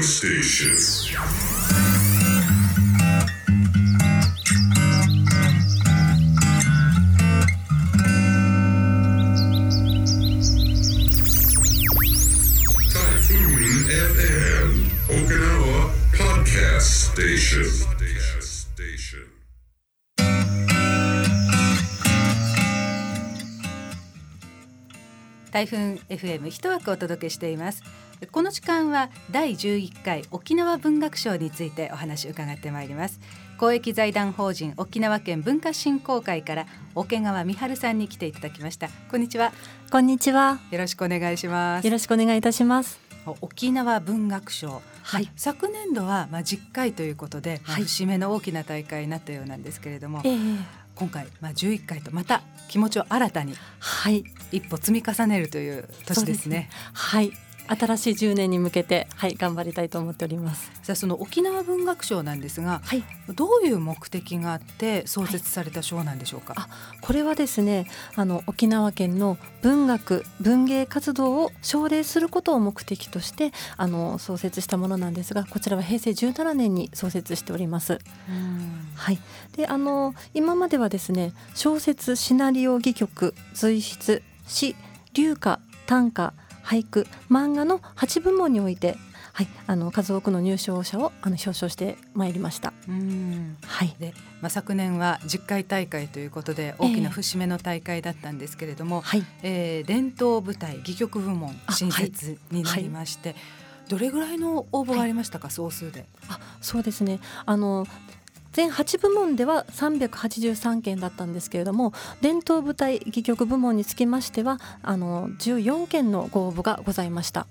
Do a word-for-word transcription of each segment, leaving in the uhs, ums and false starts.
Station. Typhoon エフエム Okinawa Podcast Station. 台風 エフエム 一枠お届けしています。この時間はだいじゅういっかい沖縄文学賞についてお話を伺ってまいります。公益財団法人沖縄県文化振興会から桶川美春さんに来ていただきました。こんにちは。 こんにちは。 よろしくお願いします。 よろしくお願いいたします。 沖縄文学賞、 はい、 昨年度はまあじゅっかいということで、 はい、 節目の大きな大会になったようなんですけれども、 えー、 今回まあじゅういっかいとまた気持ちを新たに一歩積み重ねるという年ですね。 はい、新しいじゅうねんに向けて、はい、頑張りたいと思っております。 さあ、その沖縄文学賞なんですが、はい、どういう目的があって創設された賞なんでしょうか。 はい、あこれはですね、あの沖縄県の文学文芸活動を奨励することを目的としてあの創設したものなんですが、こちらはへいせいじゅうななねんに創設しております。うんはい、であの今まではですね、小説、シナリオ、戯曲、随筆、詩、流歌、短歌、俳句、漫画のはちぶもんにおいて、はい、あの数多くの入賞者をあの表彰してまいりました。 うんはいでまあ、昨年はじゅっかい大会ということで大きな節目の大会だったんですけれども、えーえー、伝統舞台戯曲部門新設になりまして、はいはい、どれぐらいの応募がありましたか、はい、総数で。 あそうですね、あの全はちぶもんではさんびゃくはちじゅうさんけんだったんですけれども、伝統舞台戯曲部門につきましてはあのじゅうよんけんのご応募がございました。 うん、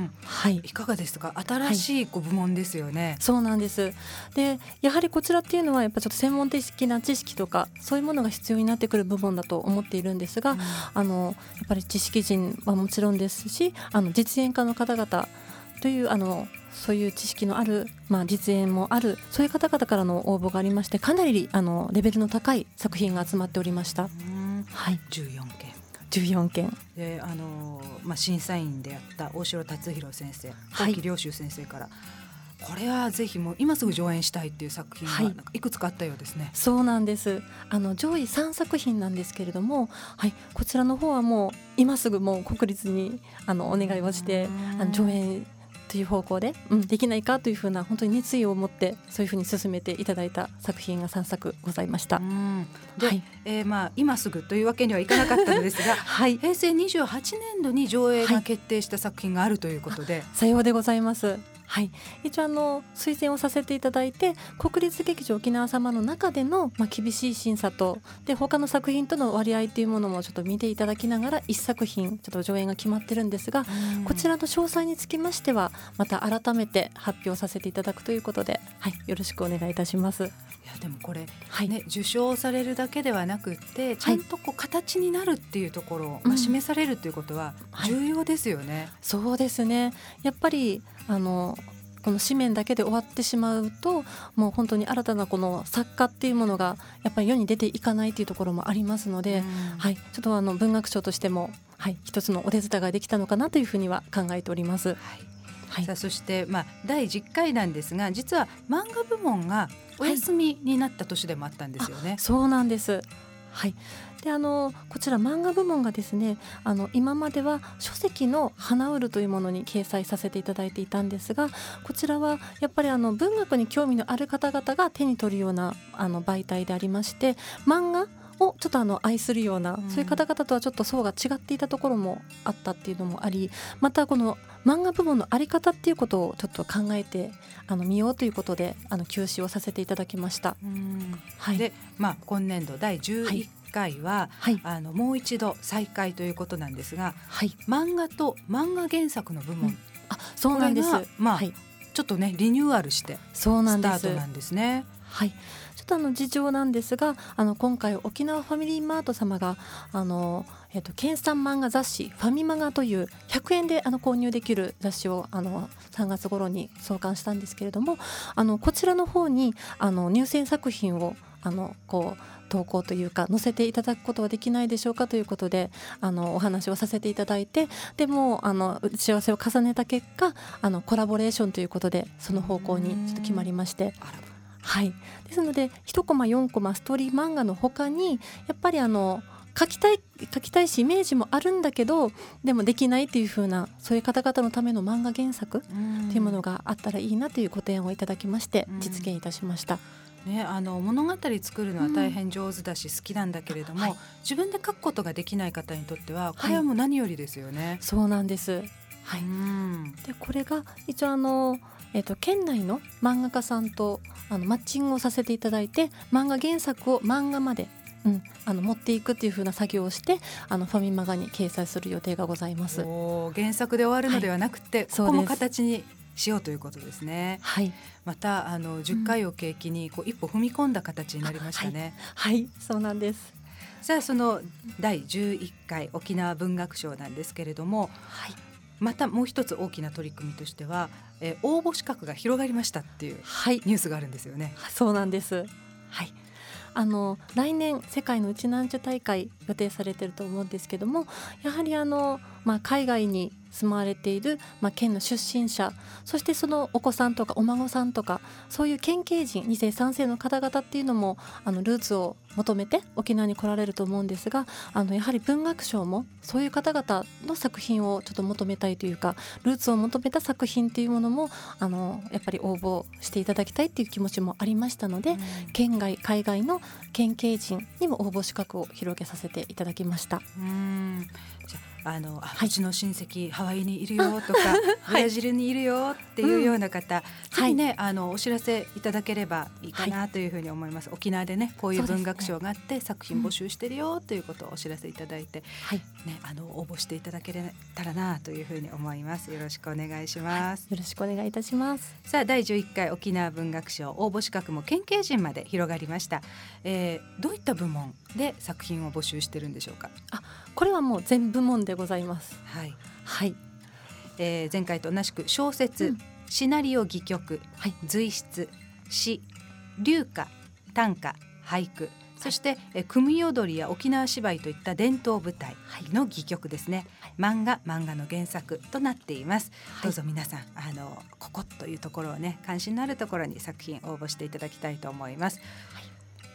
はい、 いかがですか。新しいご部門ですよね。 はい、そうなんです。でやはりこちらっていうのはやっぱちょっと専門的な知識とかそういうものが必要になってくる部門だと思っているんですが、うん、あのやっぱり知識人はもちろんですし、あの実演家の方々というあのそういう知識のある、まあ、実演もあるそういう方々からの応募がありまして、かなりあのレベルの高い作品が集まっておりました。 うんはい、じゅうよんけんじゅうよんけんで、あのまあ、審査員であった大城達弘先生、 はい、 大木良秀先生から、これはぜひもう今すぐ上演したいっていう作品がなんかいくつかあったようですね。はい、 そうなんです。あの上位さんさく品なんですけれども、はい、こちらの方はもう今すぐもう国立にあのお願いをしてあの上演という方向で、うん、できないかというふうな本当に熱意を持ってそういうふうに進めていただいた作品がさんさくございました。 うんで、 はいえーまあ、今すぐというわけにはいかなかったのですが、はい、へいせいにじゅうはちねんどに上映が決定した作品があるということで、はい、 さようでございます。はい、一応あの推薦をさせていただいて、国立劇場沖縄様の中での、まあ、厳しい審査とで他の作品との割合というものもちょっと見ていただきながらいっさく品ちょっと上演が決まってるんですが、こちらの詳細につきましてはまた改めて発表させていただくということで、はい、よろしくお願いいたします。 いやでもこれ、 はいね、受賞されるだけではなくってちゃんとこう形になるっていうところを、はいまあ、示されるっていうことは重要ですよね。はい、 そうですね。やっぱりあのこの紙面だけで終わってしまうともう本当に新たなこの作家っていうものがやっぱり世に出ていかないというところもありますので、はい、ちょっとあの文学賞としても、はい、一つのお手伝いができたのかなというふうには考えております。はいはい、さあそして、まあ、だいじゅっかいなんですが、実は漫画部門がお休みになった年でもあったんですよね。 はい、そうなんです。はい、であのこちら漫画部門がですね、あの今までは書籍の花売るというものに掲載させていただいていたんですが、こちらはやっぱりあの文学に興味のある方々が手に取るようなあの媒体でありまして、漫画をちょっとあの愛するような、うん、そういう方々とはちょっと層が違っていたところもあったっていうのもあり、またこの漫画部門のあり方っていうことをちょっと考えてあの見ようということであの休止をさせていただきました。 うんはい、で、まあ、今年度だいじゅういっかいは、はい、あのもう一度再開ということなんですが、はい、漫画と漫画原作の部門、うん、 あそうなんです。 まあはい、 ちょっとねリニューアルしてスタートなんですね。 はい、ちょっとあの事情なんですが、あの今回沖縄ファミリーマート様があの、えっと、県産漫画雑誌ファミマガというひゃくえんであの購入できる雑誌をあのさんがつ頃に創刊したんですけれども、あのこちらの方にあの入選作品をあのこう投稿というか載せていただくことはできないでしょうかということであのお話をさせていただいて、でもあの打ち合わせを重ねた結果あのコラボレーションということでその方向にちょっと決まりまして、はい、ですのでいちコマよんコマストーリー漫画の他にやっぱりあの書きたい書きたいしイメージもあるんだけどでもできないっていう風なそういう方々のための漫画原作っていうものがあったらいいなというご提案をいただきまして実現いたしました。 ね、あの物語作るのは大変上手だし好きなんだけれども、うんはい、自分で書くことができない方にとってはこれはもう何よりですよね、 はい、そうなんです、はい、うんでこれが一応あの、えーと、県内の漫画家さんとあのマッチングをさせていただいて漫画原作を漫画まで、うん、あの持っていくっていう風な作業をしてあのファミマガに掲載する予定がございます。 お原作で終わるのではなくて、はい、ここも形にしようということですね、はい、またあのじゅっかいを契機にこう一歩踏み込んだ形になりましたね、 はい、はい、そうなんです。 さあそのだいじゅういっかい沖縄文学賞なんですけれども、はい、またもう一つ大きな取り組みとしては、えー、応募資格が広がりましたっていうニュースがあるんですよね、 はい、そうなんです、はい、あの来年世界のウチナンチュ大会予定されていると思うんですけども、やはりあの、まあ、海外に住まわれている、まあ、県の出身者、そしてそのお子さんとかお孫さんとかそういう県警人に世さん世の方々っていうのもあのルーツを求めて沖縄に来られると思うんですが、あのやはり文学賞もそういう方々の作品をちょっと求めたいというかルーツを求めた作品っていうものもあのやっぱり応募していただきたいっていう気持ちもありましたので、うん、県外海外の県警人にも応募資格を広げさせていただきました。 うーんじゃあのあ、はい、うちの親戚ハワイにいるよとか、ブラジルにいるよっていうような方、うん、ぜひね、はい、あのお知らせいただければいいかなというふうに思います、はい、沖縄でねこういう文学賞があって、ね、作品募集してるよということをお知らせいただいて、はいね、あの応募していただけたらなというふうに思います。よろしくお願いします、 はい、よろしくお願いいたします。 さあだいじゅういっかい沖縄文学賞応募資格も県警人まで広がりました、えー、どういった部門で作品を募集してるんでしょうか。 あこれはもう全部門でございます。 はい、 はいえー、前回と同じく小説、うん、シナリオ戯曲、はい、随筆、詩、流歌、短歌、俳句、そして、はい、え組踊りや沖縄芝居といった伝統舞台の戯曲ですね、はい、漫画漫画の原作となっています、はい、どうぞ皆さんあのここというところをね関心のあるところに作品応募していただきたいと思います、はい、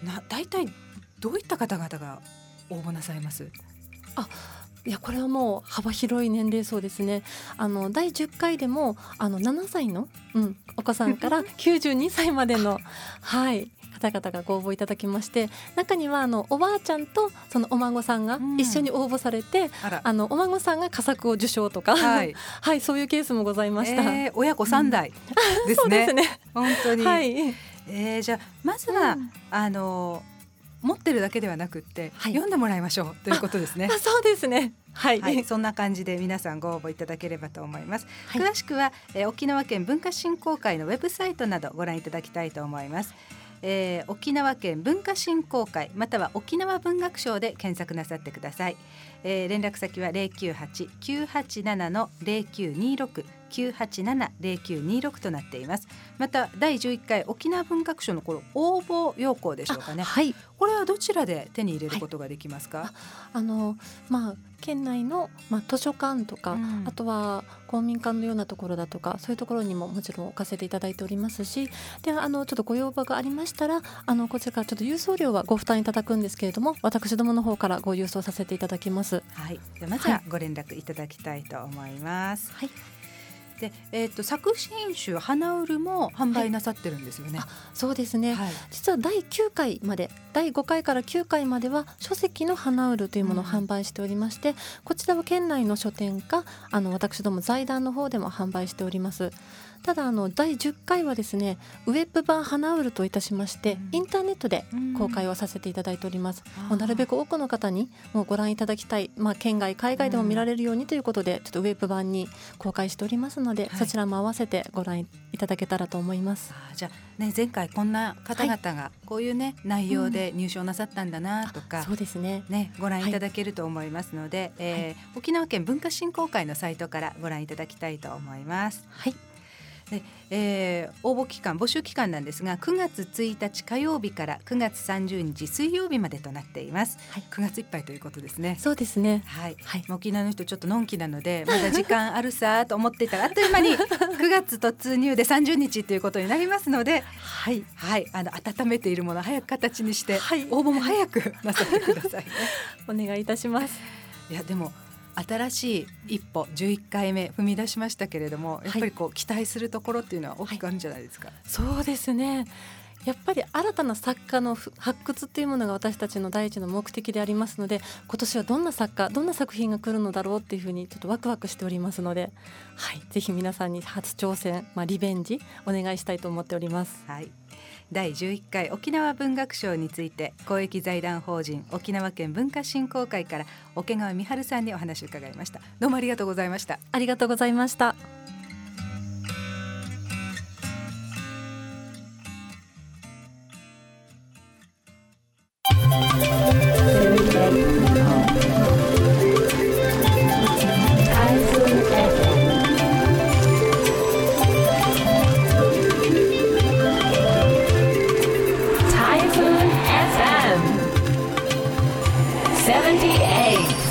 なだいたいどういった方々が応募なさいます？ あいやこれはもう幅広い年齢層ですね。あのだいじゅっかいでもあのななさいの、うん、お子さんからきゅうじゅうにさいまでの、はい、方々がご応募いただきまして、中にはあのおばあちゃんとそのお孫さんが一緒に応募されて、うん、ああのお孫さんが佳作を受賞とか、はいはい、そういうケースもございました、 えー、親子さんだいですね、 そうですね本当に、 はいえー、じゃあまずは、うん、あの持ってるだけではなくって、はい、読んでもらいましょうということですね。 あそうですね、はいはい、そんな感じで皆さんご応募いただければと思います、はい、詳しくは、えー、沖縄県文化振興会のウェブサイトなどご覧いただきたいと思います、えー、沖縄県文化振興会または沖縄文学賞で検索なさってください、えー、連絡先は ゼロきゅうはち きゅうはちなな ゼロきゅうにろく きゅうはちなな ゼロきゅうにろくとなっています。まただいじゅういっかい沖縄文学賞のこの応募要項でしょうかね、はい、これはどちらで手に入れることができますか？はい、 ああのまあ県内の、まあ、図書館とか、うん、あとは公民館のようなところだとかそういうところにももちろん置かせていただいておりますし、であのちょっとご要望がありましたらあのこちらからちょっと郵送料はご負担いただくんですけれども私どもの方からご郵送させていただきます。 はい、でまずはご連絡いただきたいと思います。はい、でえー、と作品集花うるも販売なさってるんですよね。 はい、そうですね、はい、実はだいきゅうかいまでだいごかいからきゅうかいまでは書籍の花うるというものを販売しておりまして、うん、こちらは県内の書店かあの私ども財団の方でも販売しております。ただあのだいじゅっかいはですねウェブ版花うるといたしまして、うん、インターネットで公開をさせていただいております、うん、もうなるべく多くの方にもうご覧いただきたい、まあ、県外海外でも見られるようにということで、うん、ちょっとウェブ版に公開しておりますので、はい、そちらも合わせてご覧いただけたらと思います。 あじゃあ、ね、前回こんな方々がこういう、ね、内容で入賞なさったんだなとか、 うん、そうですね、 ね、ご覧いただけると思いますので、はいえーはい、沖縄県文化振興会のサイトからご覧いただきたいと思います。 はいで、えー、応募期間募集期間なんですがくがつついたち火曜日からくがつさんじゅうにち水曜日までとなっています、はい、くがついっぱいということですね。 そうですね、 はいはい、沖縄の人ちょっとのんきなのでまだ時間あるさと思っていたらあっという間にくがつ突入でさんじゅうにちということになりますので、はいはい、あの温めているものを早く形にして、はい、応募も早くなさってくださいねお願いいたします。 いやでも新しい一歩じゅういっかいめ踏み出しましたけれども、やっぱりこう期待するところっていうのは大きくあるんじゃないですか。はい、 そうですね、やっぱり新たな作家の発掘っていうものが私たちの第一の目的でありますので、今年はどんな作家どんな作品が来るのだろうっていうふうにちょっとワクワクしておりますので、はい、ぜひ皆さんに初挑戦、まあ、リベンジお願いしたいと思っております。 はい、だいじゅういっかい沖縄文学賞について公益財団法人沖縄県文化振興会から桶川美春さんにお話を伺いました。どうもありがとうございました。 ありがとうございました。 Typhoon エフエム seventy-eight